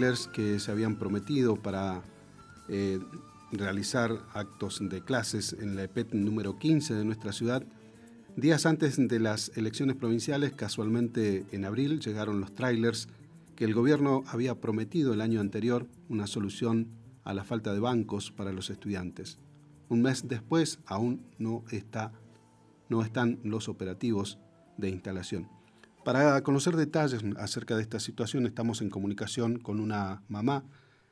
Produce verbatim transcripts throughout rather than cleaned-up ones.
trailers que se habían prometido para eh, realizar actos de clases en la E P E T número quince de nuestra ciudad. Días antes de las elecciones provinciales, casualmente en abril, llegaron los trailers que el gobierno había prometido el año anterior, una solución a la falta de bancos para los estudiantes. Un mes después aún no, está, no están los operativos de instalación. Para conocer detalles acerca de esta situación estamos en comunicación con una mamá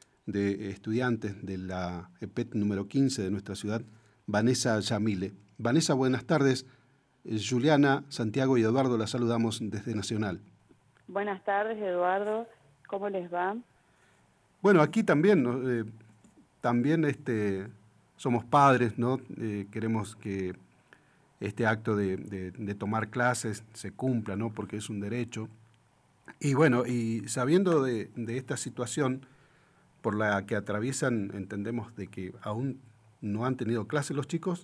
de estudiantes de la E P E T número quince de nuestra ciudad, Vanessa Yamile. Vanessa, buenas tardes. Juliana, Santiago y Eduardo la saludamos desde Nacional. Buenas tardes, Eduardo. ¿Cómo les va? Bueno, aquí también, ¿no? eh, también este, somos padres, ¿no? Eh, queremos que este acto de, de, de tomar clases se cumpla, ¿no? Porque es un derecho. Y bueno, y sabiendo de, de esta situación por la que atraviesan, entendemos de que aún no han tenido clases los chicos.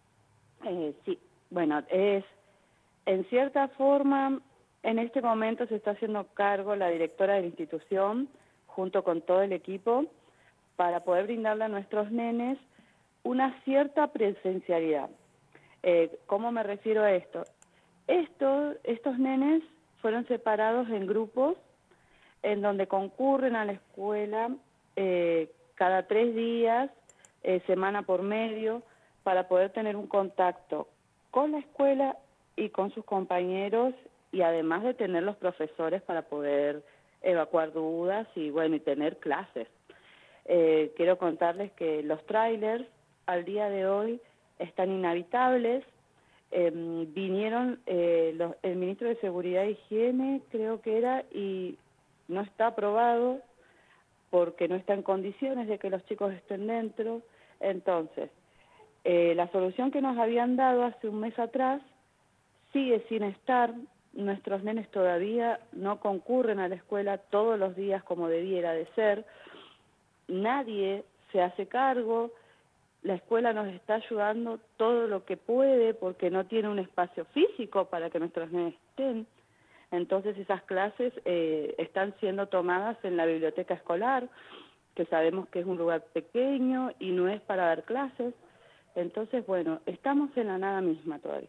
Eh, sí, bueno, es en cierta forma, en este momento se está haciendo cargo la directora de la institución, junto con todo el equipo, para poder brindarle a nuestros nenes una cierta presencialidad. Eh, ¿Cómo me refiero a esto? Esto, estos nenes fueron separados en grupos en donde concurren a la escuela eh, cada tres días, eh, semana por medio, para poder tener un contacto con la escuela y con sus compañeros, y además de tener los profesores para poder evacuar dudas y bueno y tener clases. Eh, quiero contarles que los trailers al día de hoy están inhabitables. Eh, vinieron eh, los, el ministro de Seguridad e Higiene, creo que era, y no está aprobado porque no está en condiciones de que los chicos estén dentro. Entonces, eh, la solución que nos habían dado hace un mes atrás sigue sin estar. Nuestros nenes todavía no concurren a la escuela todos los días como debiera de ser. Nadie se hace cargo. La escuela nos está ayudando todo lo que puede porque no tiene un espacio físico para que nuestros nenes estén. Entonces esas clases eh, están siendo tomadas en la biblioteca escolar, que sabemos que es un lugar pequeño y no es para dar clases. Entonces, bueno, estamos en la nada misma todavía.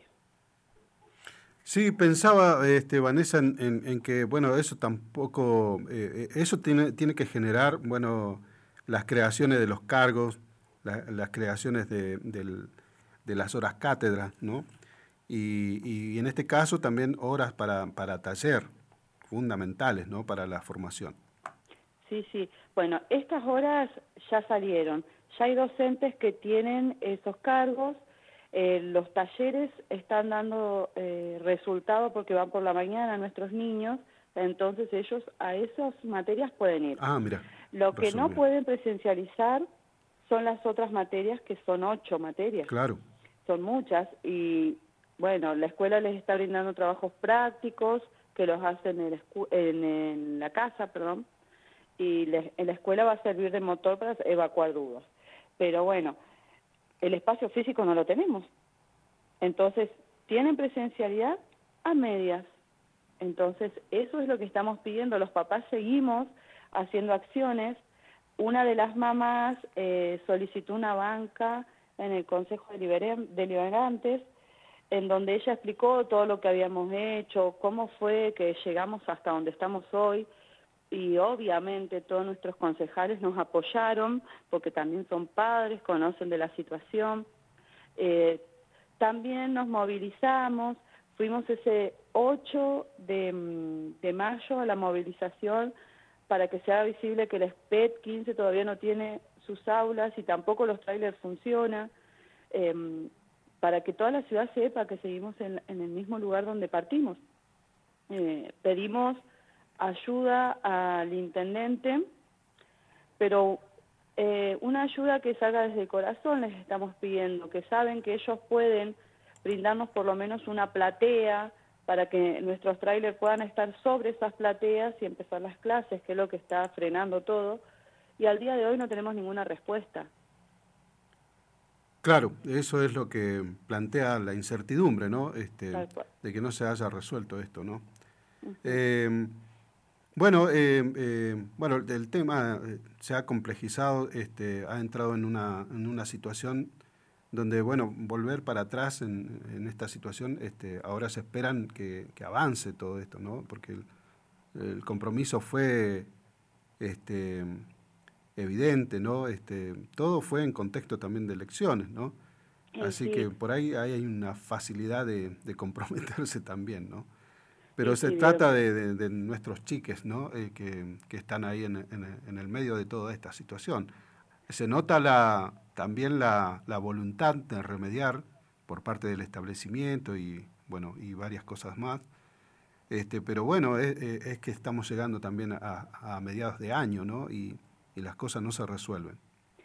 Sí, pensaba, este, Vanessa, en, en, en que, bueno, eso tampoco, eh, eso tiene, tiene que generar, bueno, las creaciones de los cargos, la, las creaciones de, del, de las horas cátedras, ¿no? Y, y en este caso también horas para, para taller, fundamentales, ¿no? Para la formación. Sí, sí. Bueno, estas horas ya salieron. Ya hay docentes que tienen esos cargos. Eh, los talleres están dando eh, resultados porque van por la mañana nuestros niños, entonces ellos a esas materias pueden ir. Ah, mira. Lo que no bien. pueden presencializar son las otras materias, que son ocho materias. Claro. Son muchas y, bueno, la escuela les está brindando trabajos prácticos que los hacen en, en, en la casa, perdón, y les, en la escuela va a servir de motor para evacuar dudas. Pero bueno, el espacio físico no lo tenemos. Entonces, tienen presencialidad a medias. Entonces, eso es lo que estamos pidiendo. Los papás seguimos haciendo acciones. Una de las mamás eh, solicitó una banca en el Consejo Deliberantes, en donde ella explicó todo lo que habíamos hecho, cómo fue que llegamos hasta donde estamos hoy, y obviamente todos nuestros concejales nos apoyaron, porque también son padres, conocen de la situación. Eh, también nos movilizamos, fuimos ese ocho de, de mayo a la movilización para que se haga visible que la E P E T quince todavía no tiene sus aulas y tampoco los trailers funcionan, eh, para que toda la ciudad sepa que seguimos en, en el mismo lugar donde partimos. Eh, pedimos ayuda al intendente, pero eh, una ayuda que salga desde el corazón les estamos pidiendo, que saben que ellos pueden brindarnos por lo menos una platea para que nuestros trailers puedan estar sobre esas plateas y empezar las clases, que es lo que está frenando todo, y al día de hoy no tenemos ninguna respuesta. Claro, eso es lo que plantea la incertidumbre, ¿no? Este, de que no se haya resuelto esto, ¿no? Uh-huh. Eh, Bueno, eh, eh, bueno, el tema eh, se ha complejizado, este, ha entrado en una, en una situación donde, bueno, volver para atrás en, en esta situación, este, ahora se esperan que, que avance todo esto, ¿no? Porque el, el compromiso fue este, evidente, ¿no? Este, todo fue en contexto también de elecciones, ¿no? Y Así sí, que por ahí, ahí hay una facilidad de, de comprometerse también, ¿no? Pero y se sí, trata vieron. de, de- de nuestros chiques, ¿no? Eh, que, que están ahí en, en- en el medio de toda esta situación. Se nota la, también la, la voluntad de remediar por parte del establecimiento y, bueno, y varias cosas más. Este, pero bueno, es, es- es que estamos llegando también a, a mediados de año, ¿no? Y, y las cosas no se resuelven.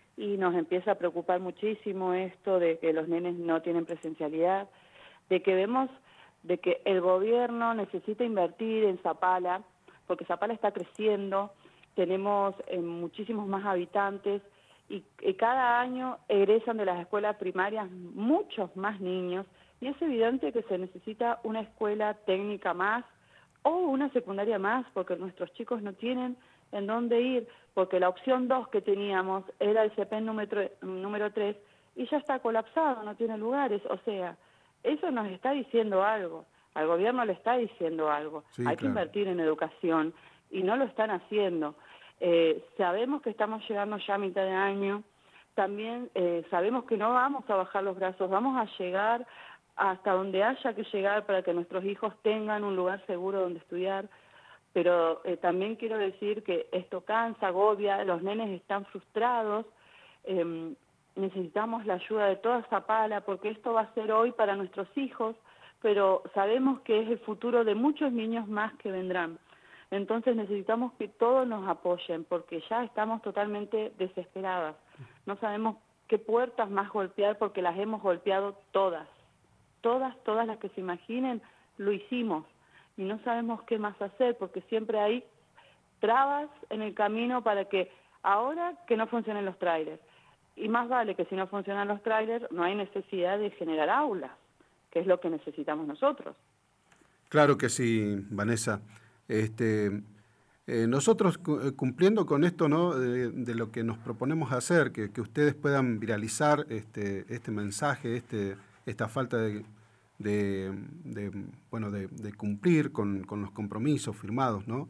Y nos empieza a preocupar muchísimo esto de que los nenes no tienen presencialidad, de que vemos de que el gobierno necesita invertir en Zapala, porque Zapala está creciendo, tenemos eh, muchísimos más habitantes y, y cada año egresan de las escuelas primarias muchos más niños y es evidente que se necesita una escuela técnica más o una secundaria más, porque nuestros chicos no tienen en dónde ir, porque la opción dos que teníamos era el CEPEN número, número tres y ya está colapsado, no tiene lugares, o sea, eso nos está diciendo algo, al gobierno le está diciendo algo, Sí, hay que claro. invertir en educación y no lo están haciendo. Eh, sabemos que estamos llegando ya a mitad de año, también eh, sabemos que no vamos a bajar los brazos, vamos a llegar hasta donde haya que llegar para que nuestros hijos tengan un lugar seguro donde estudiar, pero eh, también quiero decir que esto cansa, agobia, los nenes están frustrados, eh, necesitamos la ayuda de toda Zapala porque esto va a ser hoy para nuestros hijos, pero sabemos que es el futuro de muchos niños más que vendrán. Entonces necesitamos que todos nos apoyen porque ya estamos totalmente desesperadas. No sabemos qué puertas más golpear porque las hemos golpeado todas. Todas, todas las que se imaginen, lo hicimos. Y no sabemos qué más hacer porque siempre hay trabas en el camino para que ahora que no funcionen los trailers. Y más vale que si no funcionan los trailers no hay necesidad de generar aulas, que es lo que necesitamos nosotros. Claro que sí, Vanessa. Este, eh, nosotros cu- eh, cumpliendo con esto, ¿no? De, de lo que nos proponemos hacer, que, que ustedes puedan viralizar este, este mensaje, este, esta falta de, de, de, bueno, de, de cumplir con, con los compromisos firmados, ¿no?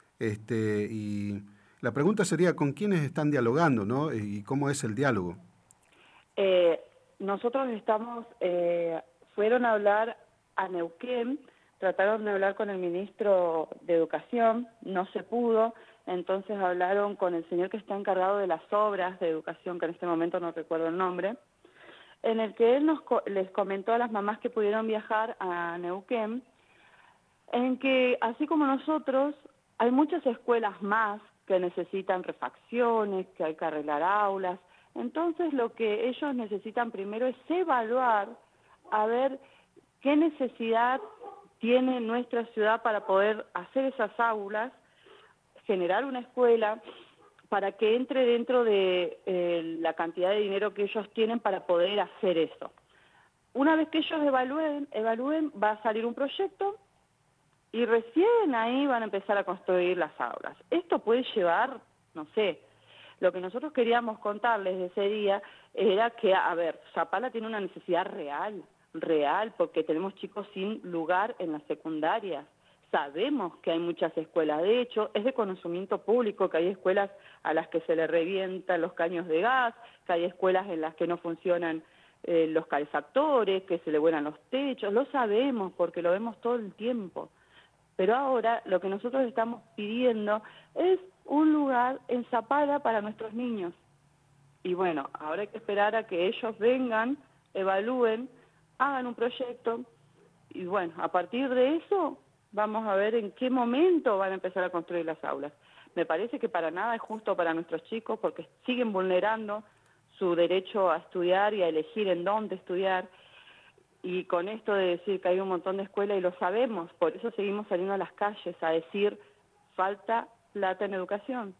Este, y la pregunta sería, ¿con quiénes están dialogando, ¿no? Y cómo es el diálogo. Eh, nosotros estamos, eh, fueron a hablar a Neuquén, trataron de hablar con el ministro de Educación, no se pudo, entonces hablaron con el señor que está encargado de las obras de educación, que en este momento no recuerdo el nombre, en el que él nos, les comentó a las mamás que pudieron viajar a Neuquén, en que así como nosotros, hay muchas escuelas más que necesitan refacciones, que hay que arreglar aulas. Entonces lo que ellos necesitan primero es evaluar a ver qué necesidad tiene nuestra ciudad para poder hacer esas aulas, generar una escuela para que entre dentro de eh, la cantidad de dinero que ellos tienen para poder hacer eso. Una vez que ellos evalúen, evalúen, va a salir un proyecto y recién ahí van a empezar a construir las aulas. Esto puede llevar, no sé, lo que nosotros queríamos contarles de ese día era que, a ver, Zapala tiene una necesidad real, real, porque tenemos chicos sin lugar en las secundarias. Sabemos que hay muchas escuelas, de hecho, es de conocimiento público que hay escuelas a las que se le revientan los caños de gas, que hay escuelas en las que no funcionan eh, los calefactores, que se le vuelan los techos, lo sabemos porque lo vemos todo el tiempo. Pero ahora lo que nosotros estamos pidiendo es un lugar en Zapala para nuestros niños. Y bueno, ahora hay que esperar a que ellos vengan, evalúen, hagan un proyecto y bueno, a partir de eso vamos a ver en qué momento van a empezar a construir las aulas. Me parece que para nada es justo para nuestros chicos porque siguen vulnerando su derecho a estudiar y a elegir en dónde estudiar. Y con esto de decir que hay un montón de escuelas y lo sabemos, por eso seguimos saliendo a las calles a decir falta plata en educación.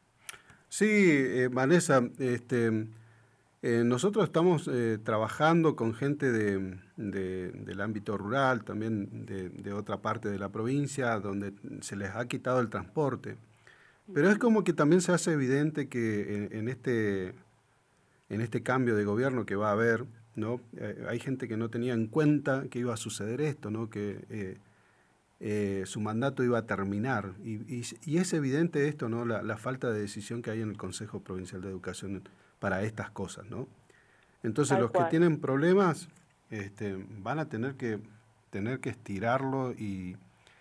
Sí, eh, Vanessa, este, eh, nosotros estamos eh, trabajando con gente de, de, del ámbito rural, también de, de otra parte de la provincia, donde se les ha quitado el transporte. Pero es como que también se hace evidente que en, en este en este cambio de gobierno que va a haber, ¿no? Eh, hay gente que no tenía en cuenta que iba a suceder esto, ¿no? Que eh, eh, su mandato iba a terminar. Y, y, y es evidente esto, ¿no? La, la falta de decisión que hay en el Consejo Provincial de Educación para estas cosas, ¿no? Entonces Tal los cual. que tienen problemas este, van a tener que, tener que estirarlo y,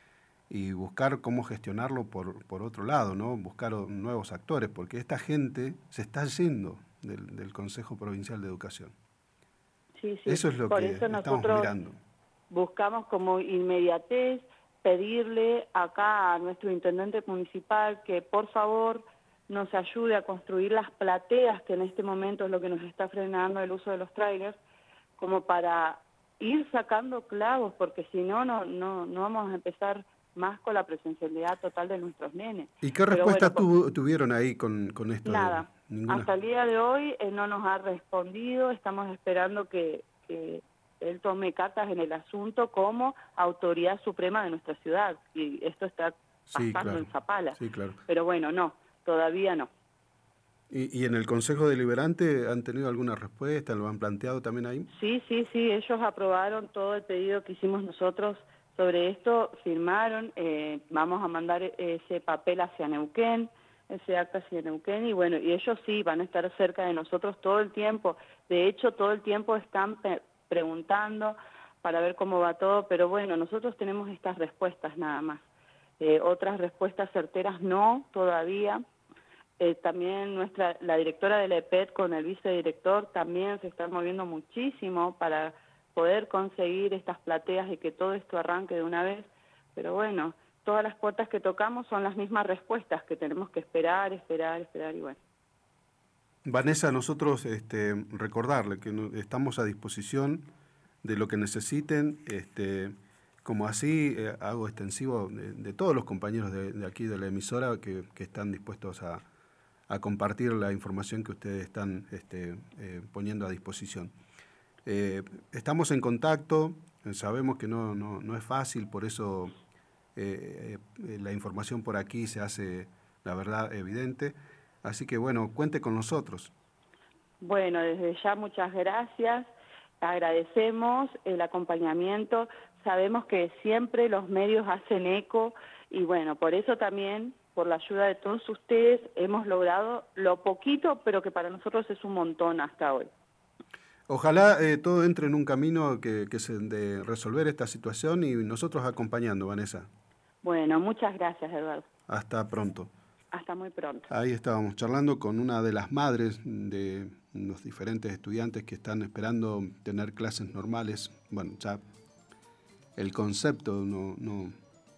y buscar cómo gestionarlo por, por otro lado, ¿no? Buscar nuevos actores, porque esta gente se está yendo del, del Consejo Provincial de Educación. Sí, sí. Eso es lo Por que eso estamos nosotros mirando. buscamos como inmediatez pedirle acá a nuestro intendente municipal que por favor nos ayude a construir las plateas, que en este momento es lo que nos está frenando el uso de los trailers, como para ir sacando clavos, porque si no, no, no, no vamos a empezar más con la presencialidad total de nuestros nenes. ¿Y qué Pero respuesta bueno, por, tu, tuvieron ahí con, con esto? nada, De, ninguna. hasta el día de hoy eh, no nos ha respondido, estamos esperando que, que él tome cartas en el asunto como autoridad suprema de nuestra ciudad, y esto está Sí, pasando claro. en Zapala. Sí, claro. Pero bueno, no, todavía no. ¿Y, ¿Y en el Consejo Deliberante han tenido alguna respuesta? ¿Lo han planteado también ahí? Sí, sí, sí, ellos aprobaron todo el pedido que hicimos nosotros sobre esto, firmaron, eh, vamos a mandar ese papel hacia Neuquén, ese acta hacia Neuquén, y bueno, y ellos sí van a estar cerca de nosotros todo el tiempo. De hecho, todo el tiempo están pe- preguntando para ver cómo va todo, pero bueno, nosotros tenemos estas respuestas nada más. Eh, otras respuestas certeras no, todavía. Eh, también nuestra la directora de la E P E T con el vicedirector también se están moviendo muchísimo para poder conseguir estas plateas y que todo esto arranque de una vez, pero bueno, todas las puertas que tocamos son las mismas respuestas, que tenemos que esperar, esperar, esperar y bueno. Vanessa, nosotros este, recordarle que no, estamos a disposición de lo que necesiten, este, como así eh, hago extensivo de, de todos los compañeros de, de aquí de la emisora que, que están dispuestos a, a compartir la información que ustedes están este, eh, poniendo a disposición. Eh, estamos en contacto, sabemos que no, no, no es fácil, por eso eh, eh, la información por aquí se hace, la verdad, evidente. Así que bueno, cuente con nosotros. Bueno, desde ya muchas gracias, agradecemos el acompañamiento, sabemos que siempre los medios hacen eco y bueno, por eso también, por la ayuda de todos ustedes, hemos logrado lo poquito, pero que para nosotros es un montón hasta hoy. Ojalá eh, todo entre en un camino que, que se, de resolver esta situación y nosotros acompañando, Vanessa. Bueno, muchas gracias, Eduardo. Hasta pronto. Hasta muy pronto. Ahí estábamos charlando con una de las madres de los diferentes estudiantes que están esperando tener clases normales. Bueno, ya el concepto no, no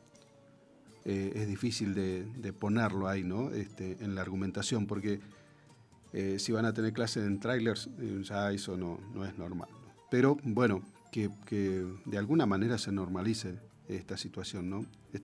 eh, es difícil de, de ponerlo ahí, ¿no? Este, en la argumentación, porque eh, si van a tener clases en trailers, eh, ya eso no, no es normal, ¿no? Pero bueno, que, que de alguna manera se normalice esta situación, ¿no?